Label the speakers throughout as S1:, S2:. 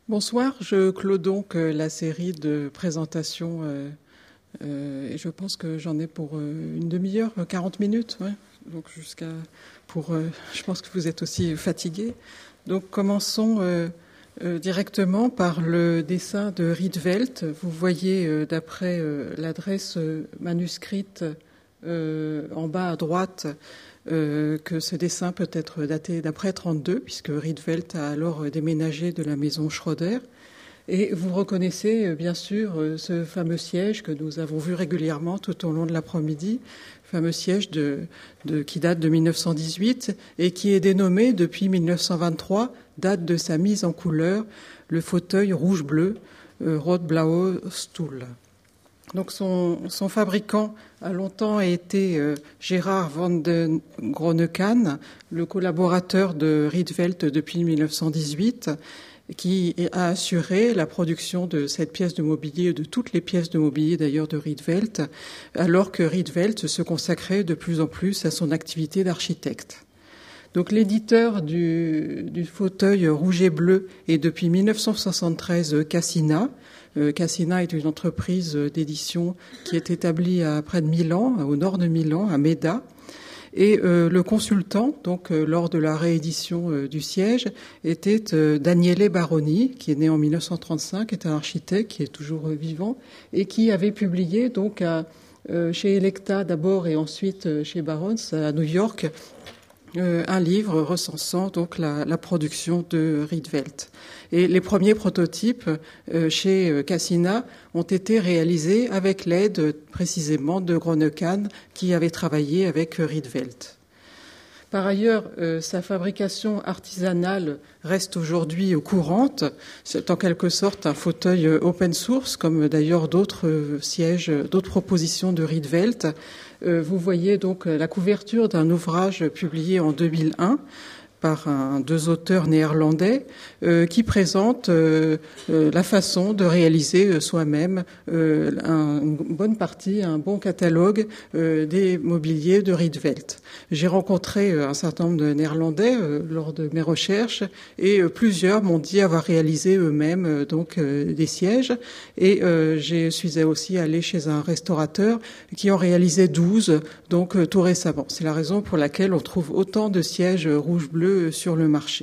S1: Bonsoir, je clôt donc la série de présentations et je pense que j'en ai pour une demi-heure, 40 minutes, ouais. Donc je pense que vous êtes aussi fatigués. Donc commençons directement par le dessin de Rietveld. Vous voyez d'après l'adresse manuscrite en bas à droite que ce dessin peut être daté d'après 32, puisque Rietveld a alors déménagé de la maison Schroeder. Et vous reconnaissez bien sûr ce fameux siège que nous avons vu régulièrement tout au long de l'après-midi, fameux siège qui date de 1918 et qui est dénommé depuis 1923, date de sa mise en couleur, le fauteuil rouge-bleu, Rot-Blaue Stuhl. Donc son fabricant a longtemps été Gerard van den Groenekan, le collaborateur de Rietveld depuis 1918, qui a assuré la production de cette pièce de mobilier, de toutes les pièces de mobilier d'ailleurs de Rietveld, alors que Rietveld se consacrait de plus en plus à son activité d'architecte. Donc l'éditeur du fauteuil rouge et bleu est depuis 1973 Cassina. Cassina est une entreprise d'édition qui est établie à près de Milan, au nord de Milan, à Meda. Et le consultant, donc lors de la réédition du siège, était Daniele Baroni, qui est né en 1935, est un architecte qui est toujours vivant et qui avait publié donc chez Electa d'abord et ensuite chez Barons à New York un livre recensant donc la production de Rietveld. Et les premiers prototypes chez Cassina ont été réalisés avec l'aide précisément de Groenekan qui avait travaillé avec Rietveld. Par ailleurs, sa fabrication artisanale reste aujourd'hui courante. C'est en quelque sorte un fauteuil open source, comme d'ailleurs d'autres sièges, d'autres propositions de Rietveld. Vous voyez donc la couverture d'un ouvrage publié en 2001 par deux auteurs néerlandais qui présentent la façon de réaliser soi-même une bonne partie, un bon catalogue des mobiliers de Rietveld. J'ai rencontré un certain nombre de Néerlandais lors de mes recherches et plusieurs m'ont dit avoir réalisé eux-mêmes des sièges et je suis aussi allée chez un restaurateur qui en réalisait 12 tout récemment. C'est la raison pour laquelle on trouve autant de sièges rouge-bleu sur le marché.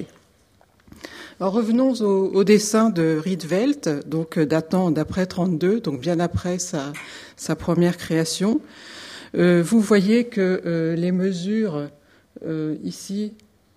S1: Alors revenons au dessin de Rietveld, donc datant d'après 32, donc bien après sa première création. Vous voyez que les mesures ici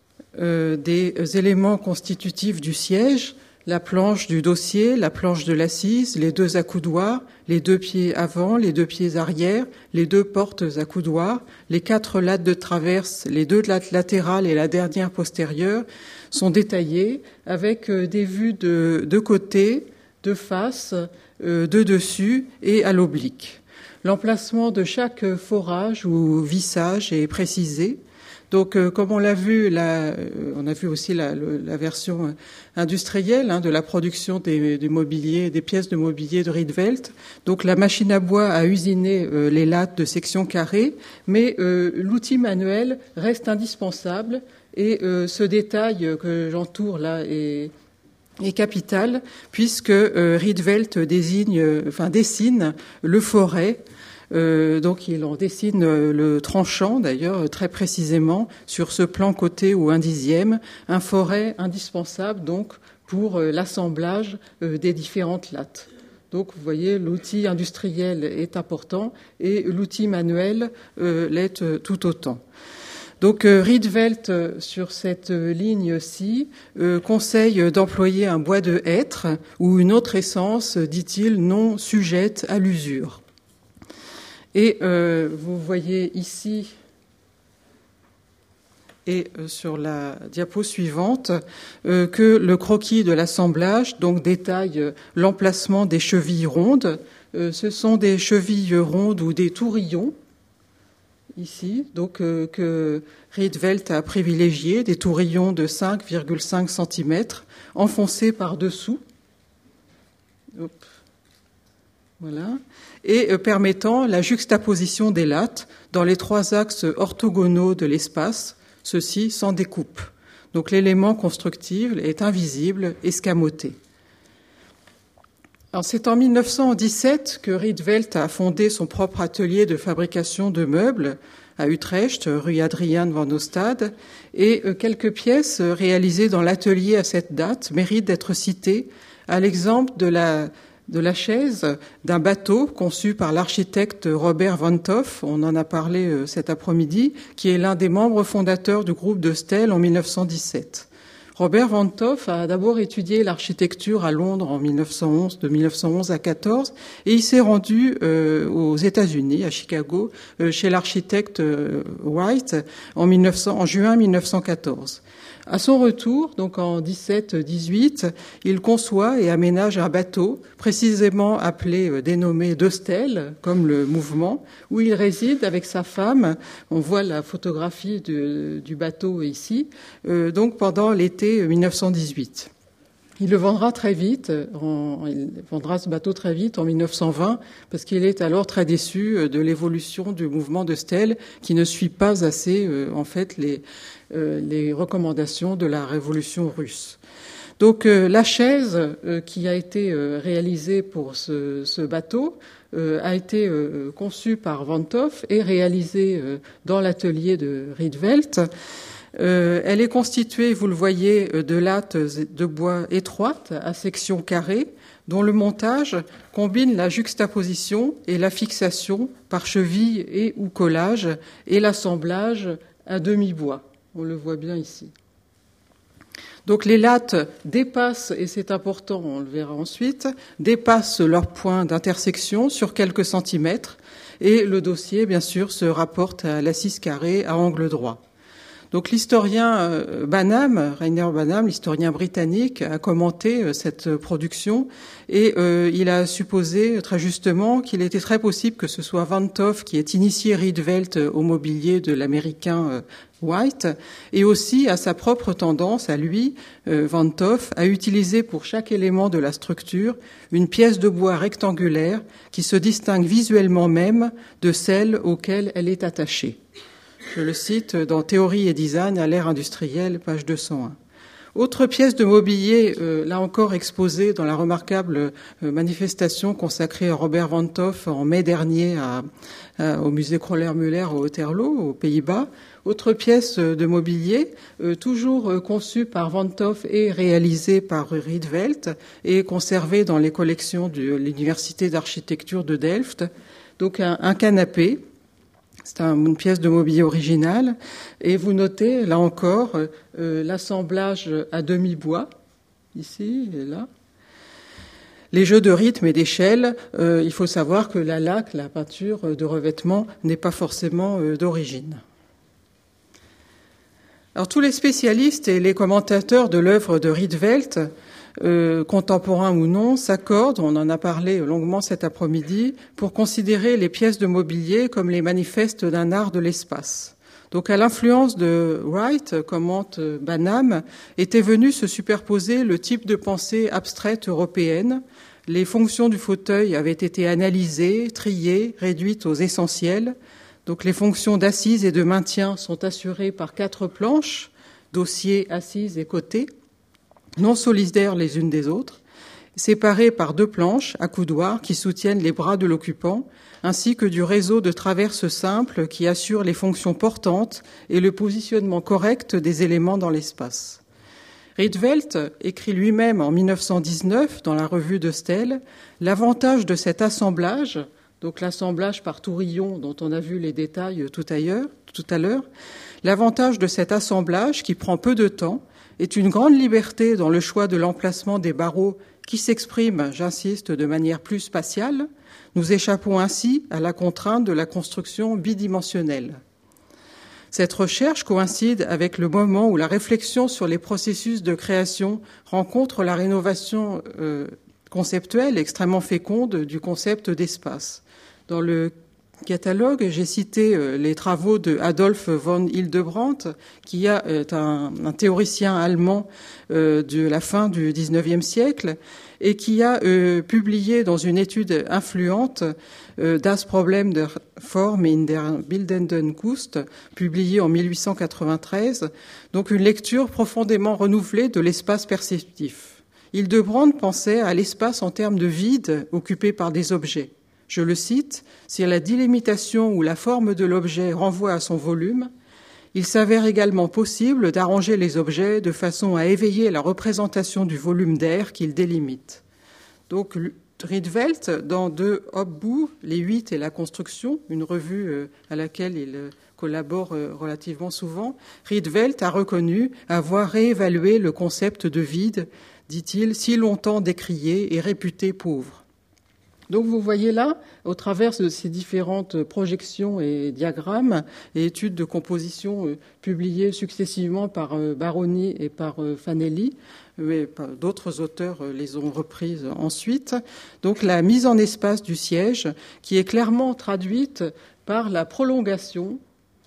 S1: des éléments constitutifs du siège, la planche du dossier, la planche de l'assise, les deux accoudoirs, les deux pieds avant, les deux pieds arrière, les deux portes accoudoirs, les 4 lattes de traverse, les 2 lattes latérales et la dernière postérieure sont détaillées avec des vues de côté, de face, de dessus et à l'oblique. L'emplacement de chaque forage ou vissage est précisé. Donc, comme on l'a vu, on a vu aussi la version industrielle de la production des mobiliers, des pièces de mobilier de Rietveld. Donc, la machine à bois a usiné les lattes de section carrée, mais l'outil manuel reste indispensable. Et ce détail que j'entoure là est capital, puisque Rietveld dessine le foret. Donc il en dessine le tranchant d'ailleurs très précisément sur ce plan côté ou 1/10, un foret indispensable donc pour l'assemblage des différentes lattes. Donc vous voyez, l'outil industriel est important et l'outil manuel l'est tout autant. Donc Rietveld, sur cette ligne-ci, conseille d'employer un bois de hêtre ou une autre essence, dit-il, non sujette à l'usure. Et vous voyez ici et sur la diapo suivante que le croquis de l'assemblage donc détaille l'emplacement des chevilles rondes. Ce sont des chevilles rondes ou des tourillons ici, donc que Rietveld a privilégié, des tourillons de 5,5 cm enfoncés par dessous. Voilà. Et permettant la juxtaposition des lattes dans les 3 axes orthogonaux de l'espace, ceci sans découpe. Donc l'élément constructible est invisible, escamoté. Alors, c'est en 1917 que Rietveld a fondé son propre atelier de fabrication de meubles à Utrecht, rue Adriaan van Ostade, et quelques pièces réalisées dans l'atelier à cette date méritent d'être citées, à l'exemple de la chaise d'un bateau conçu par l'architecte Robert Van Toff, on en a parlé cet après-midi, qui est l'un des membres fondateurs du groupe de Stel en 1917. Robert Van Toff a d'abord étudié l'architecture à Londres en 1911, de 1911 à 14, et il s'est rendu aux États-Unis, à Chicago, chez l'architecte White en juin 1914. À son retour, donc en 17-18, il conçoit et aménage un bateau, précisément dénommé De Stel, comme le mouvement, où il réside avec sa femme. On voit la photographie du bateau ici, donc pendant l'été 1918. Il le vendra très vite, il vendra ce bateau très vite en 1920, parce qu'il est alors très déçu de l'évolution du mouvement de Stel, qui ne suit pas assez, en fait, les recommandations de la révolution russe. Donc, la chaise qui a été réalisée pour ce bateau a été conçue par Van Toff et réalisée dans l'atelier de Rietveld. Elle est constituée, vous le voyez, de lattes de bois étroites à section carrée, dont le montage combine la juxtaposition et la fixation par cheville et ou collage et l'assemblage à demi-bois. On le voit bien ici. Donc les lattes dépassent, et c'est important, on le verra ensuite, dépassent leur point d'intersection sur quelques centimètres, et le dossier, bien sûr, se rapporte à l'assise carrée à angle droit. Donc l'historien Rainer Banham, l'historien britannique, a commenté cette production et il a supposé très justement qu'il était très possible que ce soit Van Toff qui ait initié Rietveld au mobilier de l'américain White et aussi à sa propre tendance, à lui, Van Toff, à utiliser pour chaque élément de la structure une pièce de bois rectangulaire qui se distingue visuellement même de celle auquel elle est attachée. Je le cite dans Théorie et design à l'ère industrielle, page 201. Autre pièce de mobilier, là encore exposée dans la remarquable manifestation consacrée à Robert Van Toff en mai dernier au musée Kröller-Müller au Otterlo, aux Pays-Bas. Autre pièce de mobilier, toujours conçue par Van Toff et réalisée par Rietveld et conservée dans les collections de l'Université d'architecture de Delft. Donc un canapé. C'est une pièce de mobilier originale. Et vous notez, là encore, l'assemblage à demi-bois, ici et là. Les jeux de rythme et d'échelle, il faut savoir que la laque, la peinture de revêtement, n'est pas forcément d'origine. Alors, tous les spécialistes et les commentateurs de l'œuvre de Rietveld, contemporains ou non, s'accordent, on en a parlé longuement cet après-midi, pour considérer les pièces de mobilier comme les manifestes d'un art de l'espace. Donc à l'influence de Wright, commente Banham, était venu se superposer le type de pensée abstraite européenne. Les fonctions du fauteuil avaient été analysées, triées, réduites aux essentiels. Donc les fonctions d'assise et de maintien sont assurées par 4 planches, dossier, assise et côté, non solidaires les unes des autres, séparées par 2 planches à coudoir qui soutiennent les bras de l'occupant, ainsi que du réseau de traverses simples qui assurent les fonctions portantes et le positionnement correct des éléments dans l'espace. Rietveld écrit lui-même en 1919 dans la revue de Stel l'avantage de cet assemblage, donc l'assemblage par tourillon dont on a vu les détails tout à l'heure, l'avantage de cet assemblage qui prend peu de temps est une grande liberté dans le choix de l'emplacement des barreaux qui s'exprime, j'insiste, de manière plus spatiale. Nous échappons ainsi à la contrainte de la construction bidimensionnelle. Cette recherche coïncide avec le moment où la réflexion sur les processus de création rencontre la rénovation conceptuelle extrêmement féconde du concept d'espace. Dans le catalogue, j'ai cité les travaux de Adolf von Hildebrandt, qui est un théoricien allemand de la fin du XIXe siècle et qui a publié dans une étude influente Das Problem der Form in der bildenden Kunst, publié en 1893, donc une lecture profondément renouvelée de l'espace perceptif. Hildebrand pensait à l'espace en termes de vide occupé par des objets. Je le cite, « Si la délimitation ou la forme de l'objet renvoie à son volume, il s'avère également possible d'arranger les objets de façon à éveiller la représentation du volume d'air qu'il délimite. » Donc, Rietveld, dans De Opbouw, les 8 et la construction, une revue à laquelle il collabore relativement souvent, Rietveld a reconnu avoir réévalué le concept de vide, dit-il, si longtemps décrié et réputé pauvre. Donc vous voyez là, au travers de ces différentes projections et diagrammes et études de composition publiées successivement par Baroni et par Fanelli, mais d'autres auteurs les ont reprises ensuite, donc la mise en espace du siège qui est clairement traduite par la prolongation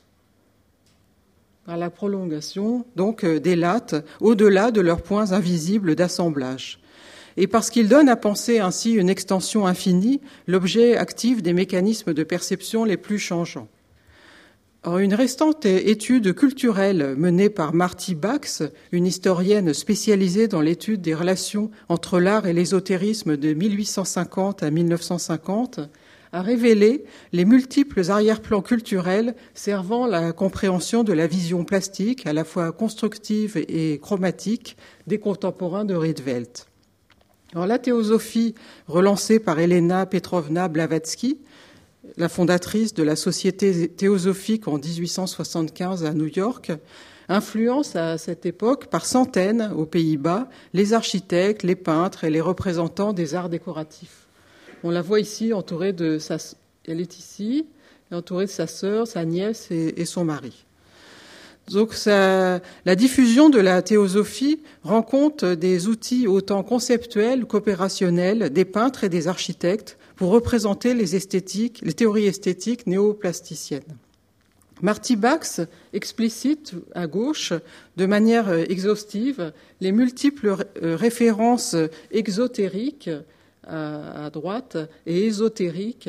S1: donc des lattes au-delà de leurs points invisibles d'assemblage. Et parce qu'il donne à penser ainsi une extension infinie, l'objet active des mécanismes de perception les plus changeants. Alors, une restante étude culturelle menée par Marty Bax, une historienne spécialisée dans l'étude des relations entre l'art et l'ésotérisme de 1850 à 1950, a révélé les multiples arrière-plans culturels servant la compréhension de la vision plastique, à la fois constructive et chromatique, des contemporains de Rietveld. Alors, la théosophie relancée par Elena Petrovna Blavatsky, la fondatrice de la Société théosophique en 1875 à New York, influence à cette époque par centaines aux Pays-Bas les architectes, les peintres et les représentants des arts décoratifs. On la voit ici entourée de elle est ici, entourée de sa sœur, sa nièce et son mari. Donc la diffusion de la théosophie rend compte des outils autant conceptuels qu'opérationnels des peintres et des architectes pour représenter les théories esthétiques néoplasticiennes. Marty Bax explicite à gauche, de manière exhaustive, les multiples références exotériques à droite et ésotériques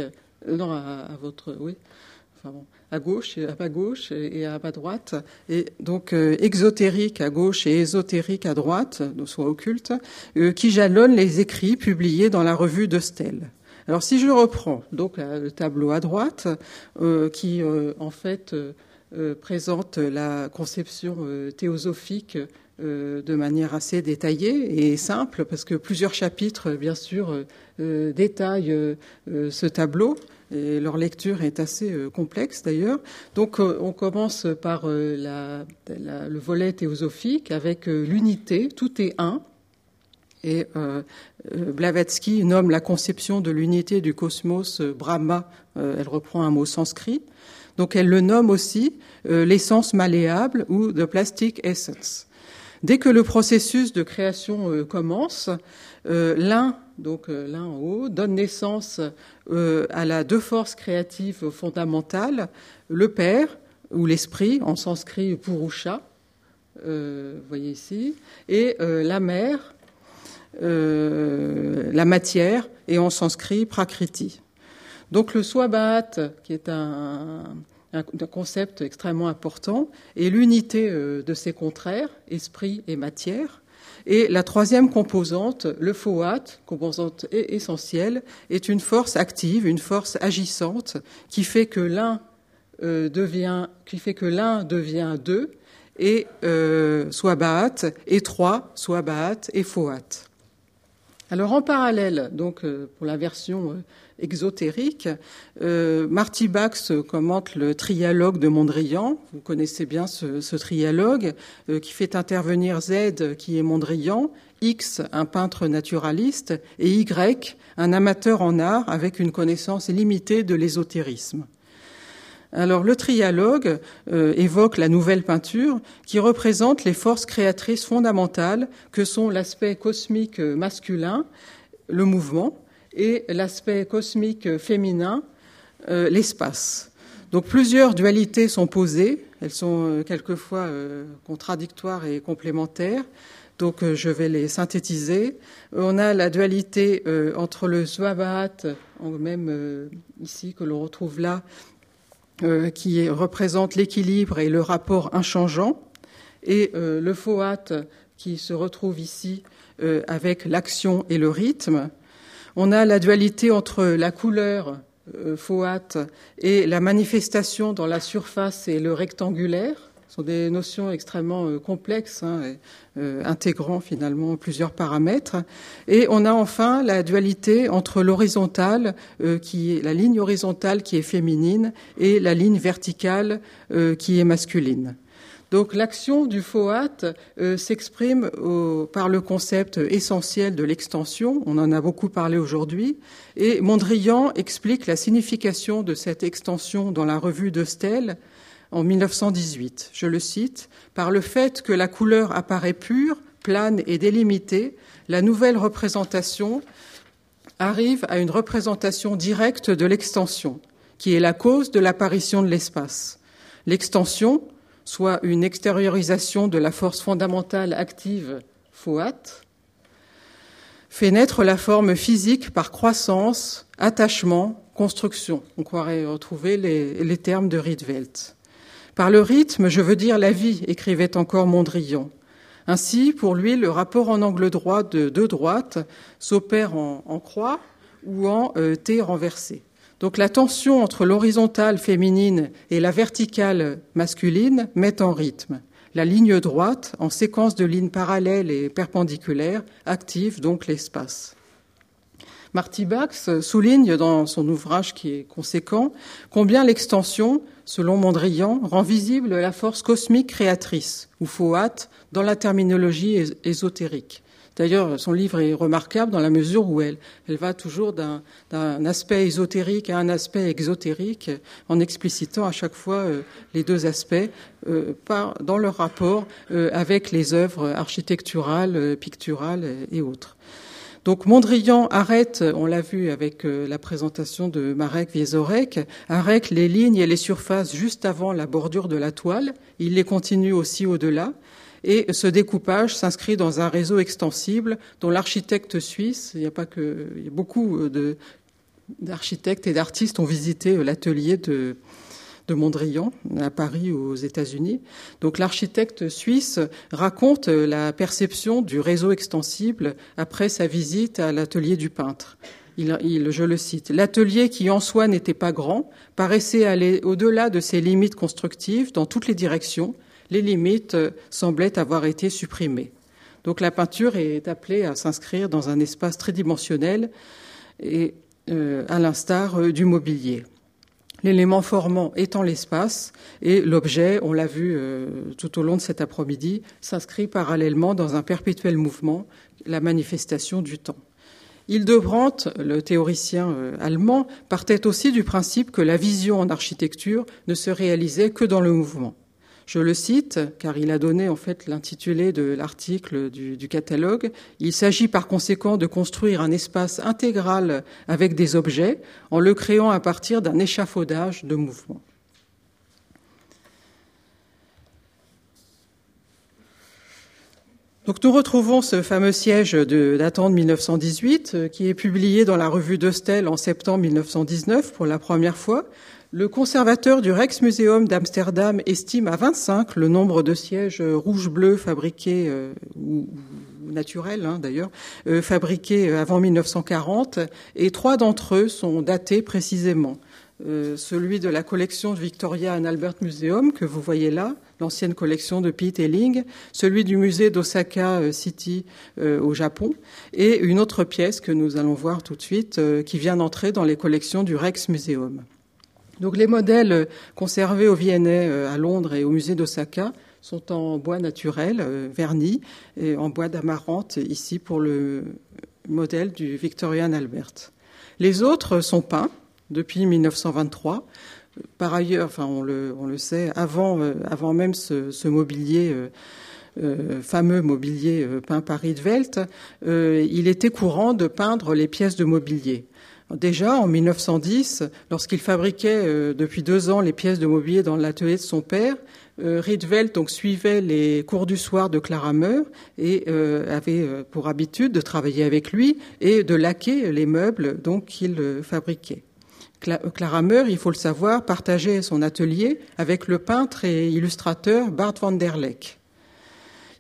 S1: à gauche, à ma gauche et à ma droite, et donc exotérique à gauche et ésotérique à droite, soit occulte, qui jalonnent les écrits publiés dans la revue de Stel. Alors si je reprends donc le tableau à droite, qui en fait présente la conception théosophique de manière assez détaillée et simple, parce que plusieurs chapitres, bien sûr, détaillent ce tableau. Et leur lecture est assez complexe d'ailleurs. Donc on commence par le volet théosophique avec l'unité, tout est un. Et Blavatsky nomme la conception de l'unité du cosmos Brahma, elle reprend un mot sanskrit. Donc elle le nomme aussi l'essence malléable ou the plastic essence. Dès que le processus de création commence, l'un en haut, donne naissance à la deux forces créatives fondamentales, le Père, ou l'Esprit, en sanskrit Purusha, vous voyez ici, et la Mère, la matière, et en sanskrit Prakriti. Donc le Swabhat, qui est un concept extrêmement important, est l'unité de ces contraires, esprit et matière. Et la troisième composante, le Fohat, composante essentielle, est une force active, une force agissante, qui fait que l'un devient deux, et Swabhat, et trois, Swabhat et Fohat. Alors en parallèle, donc pour la version exotérique, Marty Bax commente le trialogue de Mondrian. Vous connaissez bien ce trialogue qui fait intervenir Z, qui est Mondrian, X, un peintre naturaliste, et Y, un amateur en art avec une connaissance limitée de l'ésotérisme. Alors le trialogue évoque la nouvelle peinture qui représente les forces créatrices fondamentales que sont l'aspect cosmique masculin, le mouvement, et l'aspect cosmique féminin, l'espace. Donc plusieurs dualités sont posées, elles sont quelquefois contradictoires et complémentaires, donc je vais les synthétiser. On a la dualité entre le Swabhat, même ici que l'on retrouve là, qui représente l'équilibre et le rapport inchangeant, et le Fohat qui se retrouve ici, avec l'action et le rythme. On a la dualité entre la couleur Foat et la manifestation dans la surface et le rectangulaire. Ce sont des notions extrêmement complexes, intégrant finalement plusieurs paramètres. Et on a enfin la dualité entre l'horizontale, la ligne horizontale qui est féminine, et la ligne verticale qui est masculine. Donc l'action du Foat s'exprime par le concept essentiel de l'extension. On en a beaucoup parlé aujourd'hui. Et Mondrian explique la signification de cette extension dans la revue de Stel en 1918. Je le cite, « Par le fait que la couleur apparaît pure, plane et délimitée, la nouvelle représentation arrive à une représentation directe de l'extension, qui est la cause de l'apparition de l'espace. L'extension, soit une extériorisation de la force fondamentale active Foat, fait naître la forme physique par croissance, attachement, construction. » On croirait retrouver les termes de Rietveld. « Par le rythme, je veux dire la vie », écrivait encore Mondrian. Ainsi, pour lui, le rapport en angle droit de deux droites s'opère en croix ou en T renversé. Donc la tension entre l'horizontale féminine et la verticale masculine met en rythme. La ligne droite, en séquence de lignes parallèles et perpendiculaires, active donc l'espace. Marty Bax souligne dans son ouvrage qui est conséquent combien l'extension, selon Mondrian, rend visible la force cosmique créatrice, ou Foat, dans la terminologie ésotérique. D'ailleurs, son livre est remarquable dans la mesure où elle va toujours d'un aspect ésotérique à un aspect exotérique, en explicitant à chaque fois les deux aspects dans leur rapport avec les œuvres architecturales, picturales et autres. Donc Mondrian arrête, on l'a vu avec la présentation de Marek Wieczorek, arrête les lignes et les surfaces juste avant la bordure de la toile. Il les continue aussi au-delà. Et ce découpage s'inscrit dans un réseau extensible dont l'architecte suisse, il y a beaucoup d'architectes et d'artistes ont visité l'atelier de Mondrian à Paris aux États-Unis. Donc l'architecte suisse raconte la perception du réseau extensible après sa visite à l'atelier du peintre. Je le cite, « L'atelier qui en soi n'était pas grand paraissait aller au-delà de ses limites constructives dans toutes les directions. Les limites semblaient avoir été supprimées. » Donc la peinture est appelée à s'inscrire dans un espace tridimensionnel et à l'instar du mobilier. L'élément formant étant l'espace et l'objet, on l'a vu tout au long de cet après-midi, s'inscrit parallèlement dans un perpétuel mouvement, la manifestation du temps. Hildebrandt, le théoricien allemand, partait aussi du principe que la vision en architecture ne se réalisait que dans le mouvement. Je le cite, car il a donné en fait l'intitulé de l'article du catalogue. Il s'agit par conséquent de construire un espace intégral avec des objets en le créant à partir d'un échafaudage de mouvements. Donc nous retrouvons ce fameux siège datant de 1918 qui est publié dans la revue de Stel en septembre 1919 pour la première fois. Le conservateur du Rijksmuseum d'Amsterdam estime à 25 le nombre de sièges rouge-bleu fabriqués, ou naturels d'ailleurs, fabriqués avant 1940, et 3 d'entre eux sont datés précisément. Celui de la collection de Victoria and Albert Museum, que vous voyez là, l'ancienne collection de Piet Helling, celui du musée d'Osaka City au Japon, et une autre pièce que nous allons voir tout de suite, qui vient d'entrer dans les collections du Rijksmuseum. Donc les modèles conservés au V&A à Londres et au musée d'Osaka sont en bois naturel, verni, et en bois d'amarante, ici pour le modèle du Victoria and Albert. Les autres sont peints depuis 1923. Par ailleurs, on le sait, avant même ce mobilier, fameux mobilier peint par Rietveld, il était courant de peindre les pièces de mobilier. Déjà, en 1910, lorsqu'il fabriquait depuis 2 ans les pièces de mobilier dans l'atelier de son père, Rietveld donc suivait les cours du soir de Claramer et avait pour habitude de travailler avec lui et de laquer les meubles donc qu'il fabriquait. Claramer, il faut le savoir, partageait son atelier avec le peintre et illustrateur Bart van der Leck.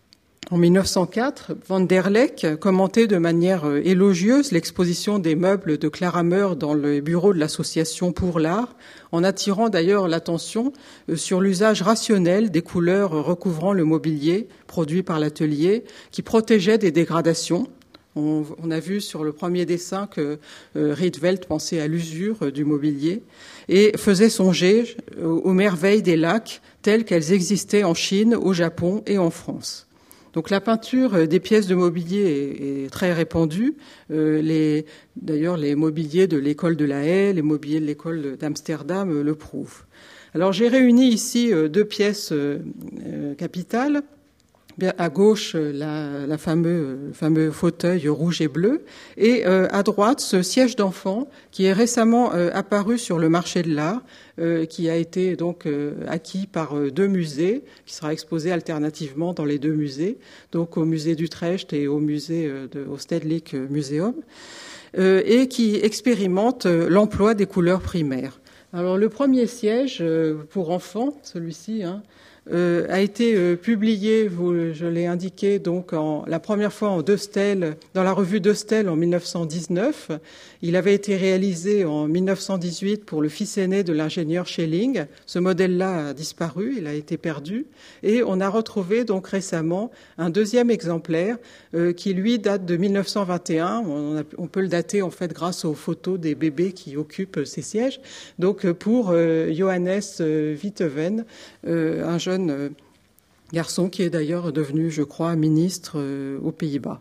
S1: En 1904, Van der Leck commentait de manière élogieuse l'exposition des meubles de Clara Meur dans le bureau de l'Association pour l'art, en attirant d'ailleurs l'attention sur l'usage rationnel des couleurs recouvrant le mobilier produit par l'atelier, qui protégeait des dégradations. On a vu sur le premier dessin que Rietveld pensait à l'usure du mobilier et faisait songer aux merveilles des lacs telles qu'elles existaient en Chine, au Japon et en France. Donc la peinture des pièces de mobilier est très répandue. D'ailleurs, les mobiliers de l'école de La Haye, les mobiliers de l'école d'Amsterdam le prouvent. Alors j'ai réuni ici deux pièces capitales. À gauche, la fameux fauteuil rouge et bleu, et à droite, ce siège d'enfant qui est récemment apparu sur le marché de l'art, qui a été donc acquis par deux musées, qui sera exposé alternativement dans les deux musées, donc au musée d'Utrecht et au musée au Stedelijk Museum, et qui expérimente l'emploi des couleurs primaires. Alors le premier siège pour enfants, celui-ci, a été publié, je l'ai indiqué, donc la première fois en De Stijl, dans la revue De Stijl en 1919. Il avait été réalisé en 1918 pour le fils aîné de l'ingénieur Schelling. Ce modèle-là a disparu, il a été perdu. Et on a retrouvé donc récemment un deuxième exemplaire qui, lui, date de 1921. On peut le dater, en fait, grâce aux photos des bébés qui occupent ces sièges. Donc, pour Johannes Witteveen, un jeune garçon qui est d'ailleurs devenu, je crois, ministre aux Pays-Bas.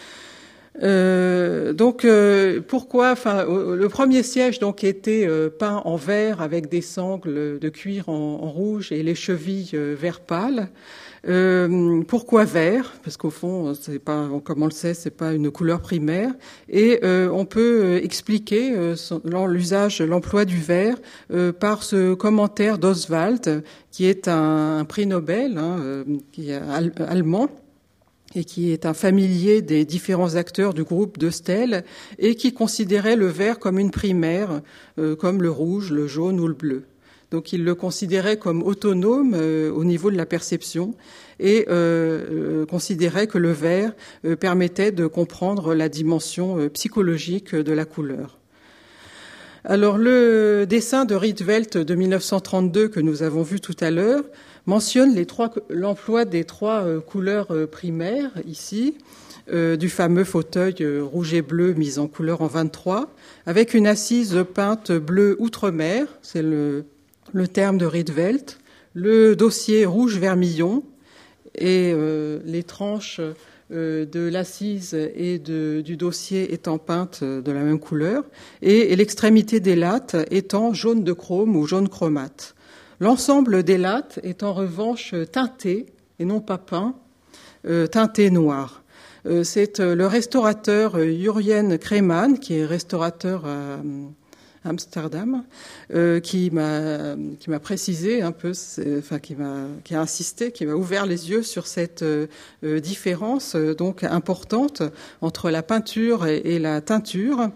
S1: Pourquoi le premier siège donc était peint en vert avec des sangles de cuir en rouge et les chevilles vert pâle. Pourquoi vert? Parce qu'au fond, c'est pas, comme on le sait, c'est pas une couleur primaire. Et on peut expliquer l'emploi du vert par ce commentaire d'Oswald, qui est un prix Nobel, qui est allemand, et qui est un familier des différents acteurs du groupe De Stijl, et qui considérait le vert comme une primaire, comme le rouge, le jaune ou le bleu. Donc il le considérait comme autonome au niveau de la perception et considérait que le vert permettait de comprendre la dimension psychologique de la couleur. Alors le dessin de Rietveld de 1932 que nous avons vu tout à l'heure mentionne l'emploi des trois couleurs primaires ici, du fameux fauteuil rouge et bleu mis en couleur en 23, avec une assise peinte bleu outre-mer, c'est le terme de Rietveld, le dossier rouge vermillon et les tranches de l'assise et du dossier étant peintes de la même couleur, et l'extrémité des lattes étant jaune de chrome ou jaune chromate. L'ensemble des lattes est en revanche teinté, et non pas peint, teinté noir. C'est le restaurateur Jurjen Kreeman, qui est restaurateur à Amsterdam, qui m'a précisé un peu, qui a insisté, qui m'a ouvert les yeux sur cette différence donc importante entre la peinture et la teinture.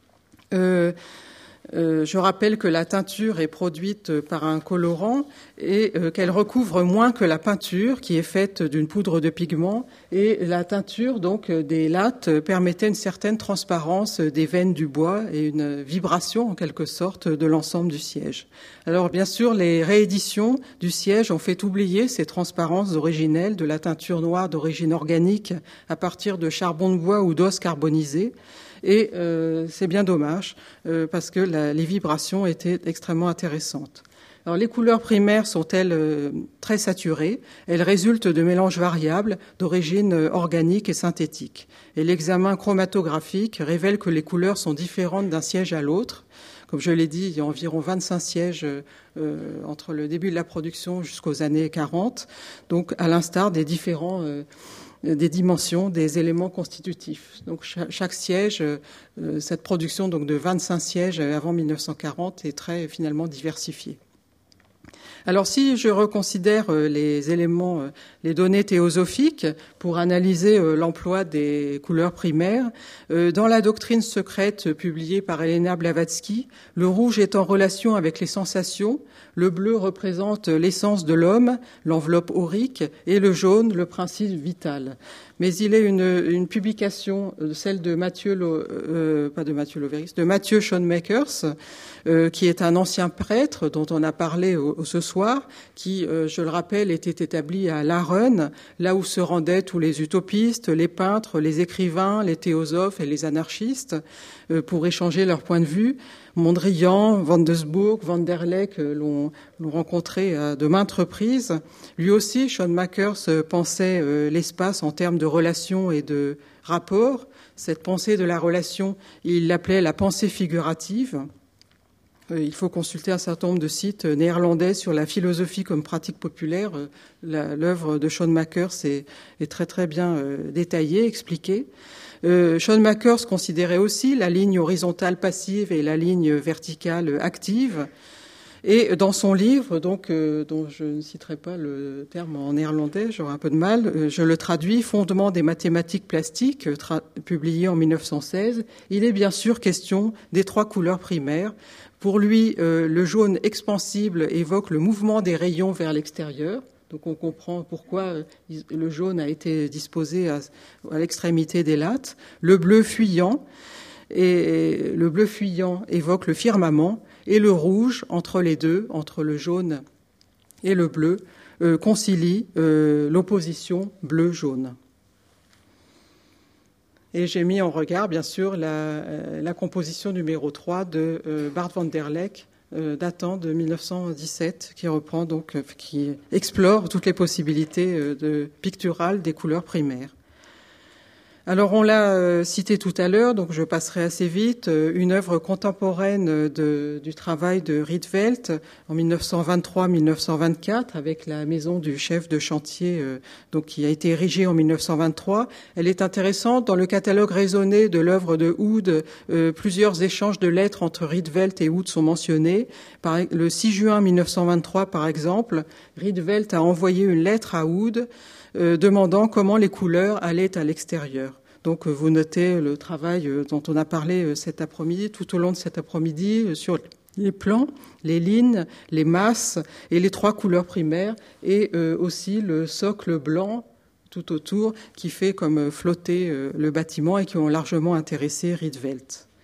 S1: Je rappelle que la teinture est produite par un colorant et qu'elle recouvre moins que la peinture qui est faite d'une poudre de pigment, et la teinture donc des lattes permettait une certaine transparence des veines du bois et une vibration en quelque sorte de l'ensemble du siège. Alors bien sûr, les rééditions du siège ont fait oublier ces transparences originelles de la teinture noire d'origine organique à partir de charbon de bois ou d'os carbonisé. Et c'est bien dommage parce que les vibrations étaient extrêmement intéressantes. Alors les couleurs primaires sont-elles très saturées? Elles résultent de mélanges variables d'origine organique et synthétique. Et l'examen chromatographique révèle que les couleurs sont différentes d'un siège à l'autre. Comme je l'ai dit, il y a environ 25 sièges entre le début de la production jusqu'aux années 40, donc à l'instar des différents des dimensions, des éléments constitutifs. Donc chaque siège, cette production donc de 25 sièges avant 1940 est très finalement diversifiée. Alors si je reconsidère les éléments, les données théosophiques pour analyser l'emploi des couleurs primaires, dans la doctrine secrète publiée par Elena Blavatsky, le rouge est en relation avec les sensations, le bleu représente l'essence de l'homme, l'enveloppe aurique, et le jaune, le principe vital. Mais il est une publication, celle de Mathieu Schoenmakers, qui est un ancien prêtre dont on a parlé ce soir, qui, je le rappelle, était établi à Laren, là où se rendaient tous les utopistes, les peintres, les écrivains, les théosophes et les anarchistes, pour échanger leurs points de vue. Mondrian, Van Doesburg, Van der Leck l'ont rencontré à de maintes reprises. Lui aussi, Schoenmakers pensait l'espace en termes de relations et de rapports. Cette pensée de la relation, il l'appelait la pensée figurative. Il faut consulter un certain nombre de sites néerlandais sur la philosophie comme pratique populaire. L'œuvre de Schoenmakers est très très bien détaillée, expliquée. Schoenmakers considérait aussi la ligne horizontale passive et la ligne verticale active. Et dans son livre, donc, dont je ne citerai pas le terme en néerlandais, j'aurai un peu de mal, je le traduis, Fondement des mathématiques plastiques, publié en 1916, il est bien sûr question des trois couleurs primaires. Pour lui, le jaune expansible évoque le mouvement des rayons vers l'extérieur. Donc on comprend pourquoi le jaune a été disposé à l'extrémité des lattes. Le bleu fuyant, et le bleu fuyant évoque le firmament, et le rouge, entre les deux, entre le jaune et le bleu, concilie l'opposition bleu-jaune. Et j'ai mis en regard, bien sûr, la composition numéro 3 de Bart van der Leck, datant de 1917, qui reprend donc, qui explore toutes les possibilités picturales des couleurs primaires. Alors on l'a cité tout à l'heure, donc je passerai assez vite, une œuvre contemporaine du travail de Rietveld en 1923-1924 avec la maison du chef de chantier donc qui a été érigée en 1923. Elle est intéressante. Dans le catalogue raisonné de l'œuvre de Oud, plusieurs échanges de lettres entre Rietveld et Oud sont mentionnés. Le 6 juin 1923 par exemple, Rietveld a envoyé une lettre à Oud demandant comment les couleurs allaient à l'extérieur. Donc vous notez le travail dont on a parlé cet après-midi, tout au long de cet après-midi, sur les plans, les lignes, les masses et les trois couleurs primaires, et aussi le socle blanc tout autour qui fait comme flotter le bâtiment et qui ont largement intéressé Rietveld.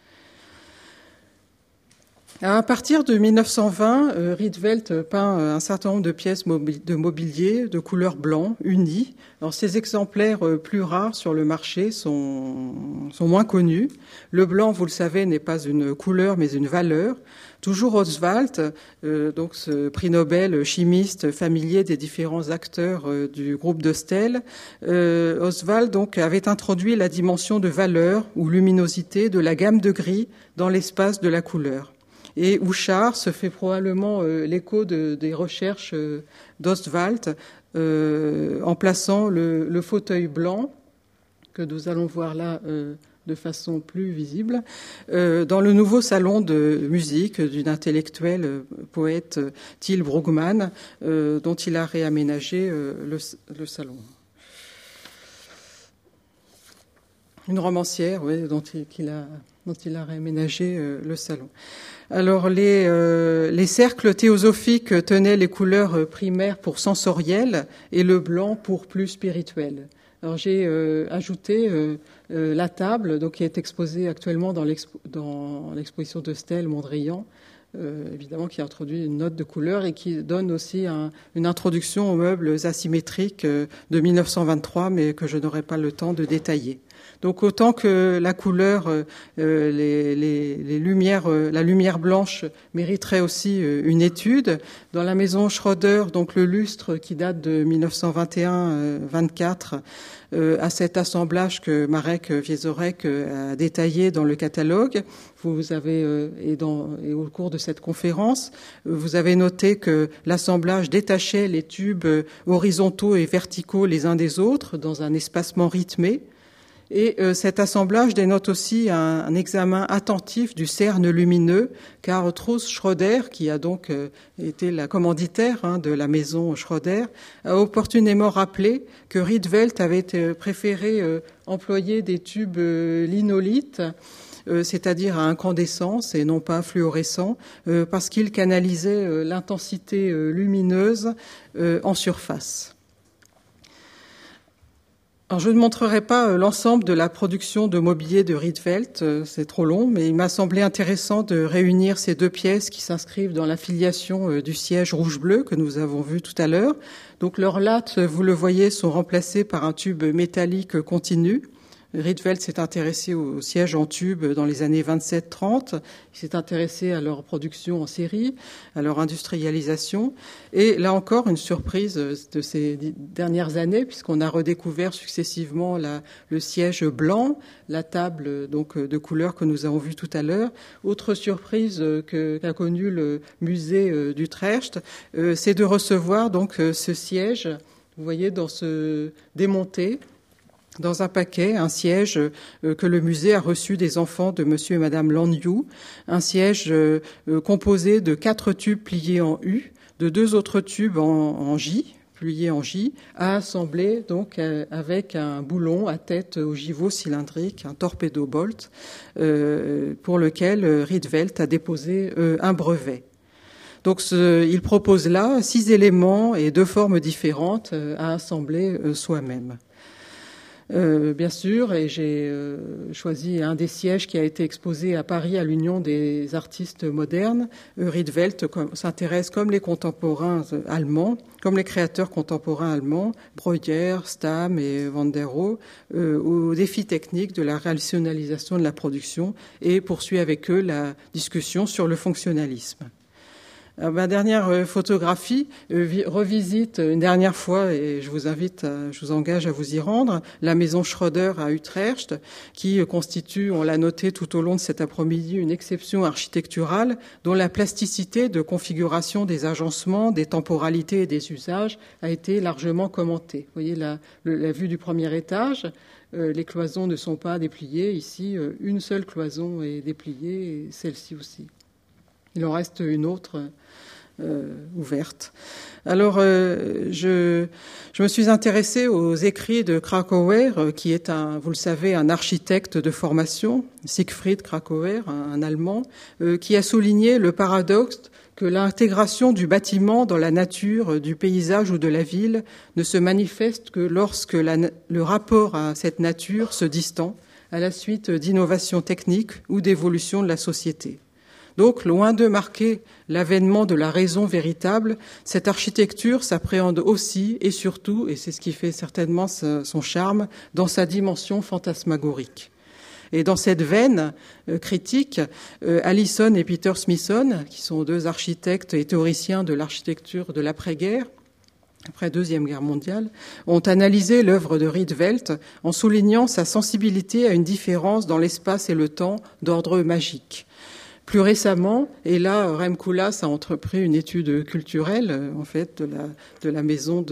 S1: À partir de 1920, Rietveld peint un certain nombre de pièces de mobilier de couleur blanc, unies. Alors, ces exemplaires plus rares sur le marché sont moins connus. Le blanc, vous le savez, n'est pas une couleur, mais une valeur. Toujours Ostwald, donc ce prix Nobel chimiste familier des différents acteurs du groupe de Stel, Ostwald donc avait introduit la dimension de valeur ou luminosité de la gamme de gris dans l'espace de la couleur. Et Houchard se fait probablement l'écho des recherches d'Ostwald en plaçant le fauteuil blanc, que nous allons voir là de façon plus visible, dans le nouveau salon de musique d'une intellectuelle poète Till Brugman, dont il a réaménagé le salon. Une romancière, oui, dont il a réaménagé le salon. Alors, les cercles théosophiques tenaient les couleurs primaires pour sensorielles et le blanc pour plus spirituel. Alors, j'ai ajouté la table, donc qui est exposée actuellement dans l'exposition de Stel Mondrian, évidemment qui a introduit une note de couleur et qui donne aussi une introduction aux meubles asymétriques de 1923, mais que je n'aurai pas le temps de détailler. Donc autant que la couleur, les lumières, la lumière blanche mériterait aussi une étude. Dans la maison Schroeder, donc le lustre qui date de 1921-24, à cet assemblage que Marek Wieczorek a détaillé dans le catalogue. Vous avez et au cours de cette conférence, vous avez noté que l'assemblage détachait les tubes horizontaux et verticaux les uns des autres dans un espacement rythmé. Et cet assemblage dénote aussi un examen attentif du cerne lumineux, car Truls Schroeder, qui a donc été la commanditaire de la maison Schroeder, a opportunément rappelé que Rietveld avait préféré employer des tubes linolithes, c'est-à-dire à incandescence et non pas fluorescent, parce qu'il canalisait l'intensité lumineuse en surface. Alors, je ne montrerai pas l'ensemble de la production de mobilier de Rietveld, c'est trop long, mais il m'a semblé intéressant de réunir ces deux pièces qui s'inscrivent dans l'affiliation du siège rouge-bleu que nous avons vu tout à l'heure. Donc leurs lattes, vous le voyez, sont remplacées par un tube métallique continu. Rietveld s'est intéressé au siège en tube dans les années 27-30. Il s'est intéressé à leur production en série, à leur industrialisation. Et là encore, une surprise de ces dernières années, puisqu'on a redécouvert successivement le siège blanc, la table donc de couleur que nous avons vue tout à l'heure. Autre surprise qu'a connue le musée d'Utrecht, c'est de recevoir donc ce siège, vous voyez, dans ce démonté, dans un paquet, un siège que le musée a reçu des enfants de monsieur et madame Landiou, un siège composé de 4 tubes pliés en U, de 2 autres tubes en J, pliés en J, à assembler donc avec un boulon à tête ogivo cylindrique, un torpedo bolt, pour lequel Rietveld a déposé un brevet. Donc il propose là 6 éléments et 2 formes différentes à assembler soi-même. Bien sûr, et j'ai choisi un des sièges qui a été exposé à Paris à l'Union des artistes modernes. Rietveld s'intéresse, comme les contemporains allemands, comme les créateurs contemporains allemands, Breuer, Stamm et Van der Rohe, aux défis techniques de la rationalisation de la production et poursuit avec eux la discussion sur le fonctionnalisme. Ma dernière photographie revisite une dernière fois, et je vous engage à vous y rendre, la maison Schroeder à Utrecht, qui constitue, on l'a noté tout au long de cet après-midi, une exception architecturale dont la plasticité de configuration des agencements, des temporalités et des usages a été largement commentée. Vous voyez la vue du premier étage. Les cloisons ne sont pas dépliées. Ici, une seule cloison est dépliée, et celle-ci aussi. Il en reste une autre ouverte. Alors, je me suis intéressée aux écrits de Krakauer, qui est vous le savez, un architecte de formation, Siegfried Krakauer, un Allemand, qui a souligné le paradoxe que l'intégration du bâtiment dans la nature, du paysage ou de la ville ne se manifeste que lorsque le rapport à cette nature se distend à la suite d'innovations techniques ou d'évolution de la société. Donc, loin de marquer l'avènement de la raison véritable, cette architecture s'appréhende aussi et surtout, et c'est ce qui fait certainement son charme, dans sa dimension fantasmagorique. Et dans cette veine critique, Allison et Peter Smithson, qui sont 2 architectes et théoriciens de l'architecture de l'après-guerre, après Deuxième Guerre mondiale, ont analysé l'œuvre de Rietveld en soulignant sa sensibilité à une différence dans l'espace et le temps d'ordre magique. Plus récemment, et là, Rem Koolhaas a entrepris une étude culturelle, en fait, de la maison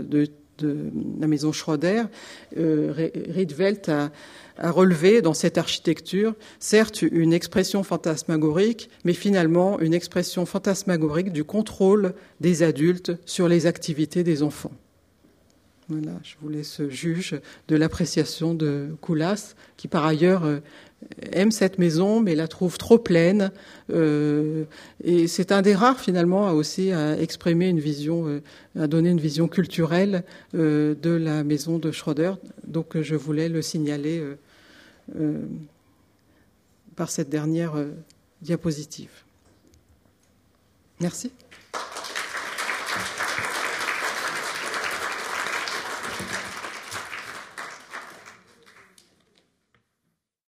S1: la maison Schroeder. Rietveld a relevé dans cette architecture, certes, une expression fantasmagorique, mais finalement une expression fantasmagorique du contrôle des adultes sur les activités des enfants. Voilà, je vous laisse juge de l'appréciation de Koolhaas, qui par ailleurs aime cette maison, mais la trouve trop pleine. Et c'est un des rares, finalement, à exprimer une vision, à donner une vision culturelle de la maison de Schroeder. Donc, je voulais le signaler par cette dernière diapositive. Merci.